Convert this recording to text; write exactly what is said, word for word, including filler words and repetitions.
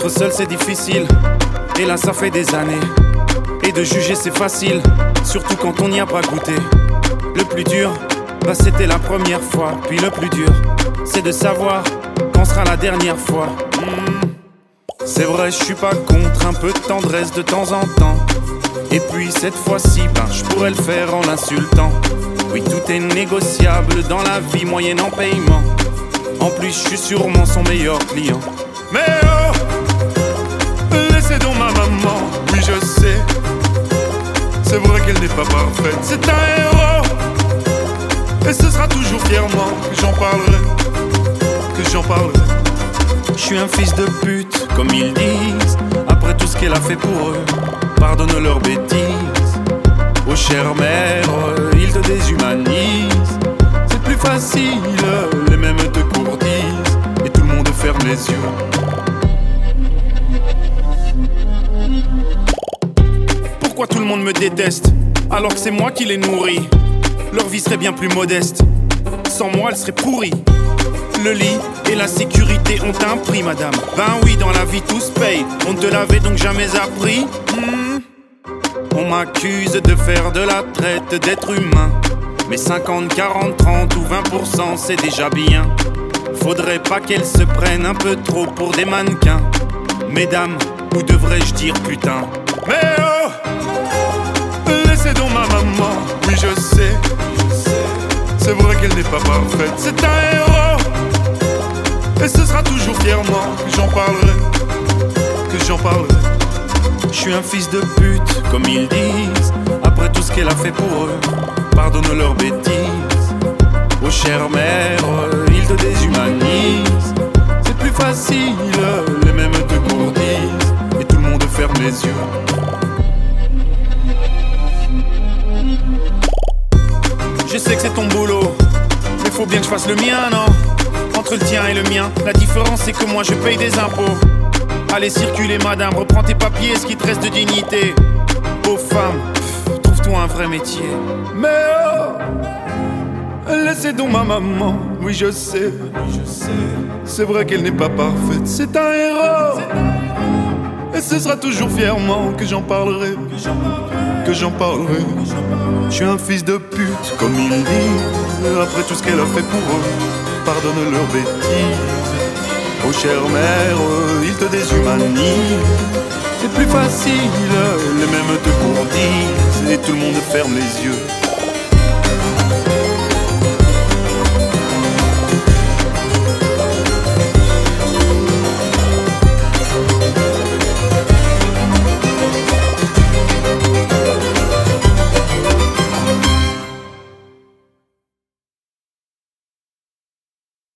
Être seul c'est difficile, et là ça fait des années. Et de juger c'est facile, surtout quand on n'y a pas goûté. Le plus dur, bah c'était la première fois. Puis le plus dur, c'est de savoir quand sera la dernière fois. mmh. C'est vrai, je suis pas contre un peu de tendresse de temps en temps. Et puis cette fois-ci, ben je pourrais le faire en l'insultant. Oui, tout est négociable dans la vie moyennant paiement. En plus, je suis sûrement son meilleur client. Mais oh, laissez donc ma maman, oui je sais. C'est vrai qu'elle n'est pas parfaite, c'est un héros. Et ce sera toujours fièrement que j'en parlerai, que j'en parlerai. Je suis un fils de pute, comme ils disent. Après tout ce qu'elle a fait pour eux, pardonne leurs bêtises. Oh chère mère, ils te déshumanisent. C'est plus facile, les mêmes te courtisent. Et tout le monde ferme les yeux. Pourquoi tout le monde me déteste, alors que c'est moi qui les nourris? Leur vie serait bien plus modeste, sans moi elle serait pourrie. Le lit et la sécurité ont un prix, madame. Ben oui, dans la vie tout se paye. On ne te l'avait donc jamais appris. mmh. On m'accuse de faire de la traite d'être humain. Mais cinquante, quarante, trente ou vingt pour cent c'est déjà bien. Faudrait pas qu'elles se prennent un peu trop pour des mannequins. Mesdames, ou devrais-je dire putain? Mais oh, laissez donc ma maman, oui je sais. C'est vrai qu'elle n'est pas parfaite, c'est un héros. Et ce sera toujours fièrement que j'en parlerai, que j'en parlerai. Je suis un fils de pute, comme ils disent. Après tout ce qu'elle a fait pour eux, pardonne leurs bêtises. Oh chère mère, ils te déshumanisent. C'est plus facile, les mêmes te courtisent. Et tout le monde ferme les yeux. Je sais que c'est ton boulot, mais faut bien que je fasse le mien, non? Entre le tien et le mien, la différence c'est que moi je paye des impôts. Allez circuler madame, reprends tes papiers, ce qui te reste de dignité. Aux femmes, pff, trouve-toi un vrai métier. Mais oh, laissez donc ma maman, oui je sais. C'est vrai qu'elle n'est pas parfaite, c'est un héros. Et ce sera toujours fièrement que j'en parlerai, que j'en parlerai. Je suis un fils de pute, comme ils disent. Après tout ce qu'elle a fait pour eux, pardonne leurs bêtises. Oh chère mère, ils te déshumanisent. C'est plus facile, les mêmes te courtisent. Et tout le monde ferme les yeux.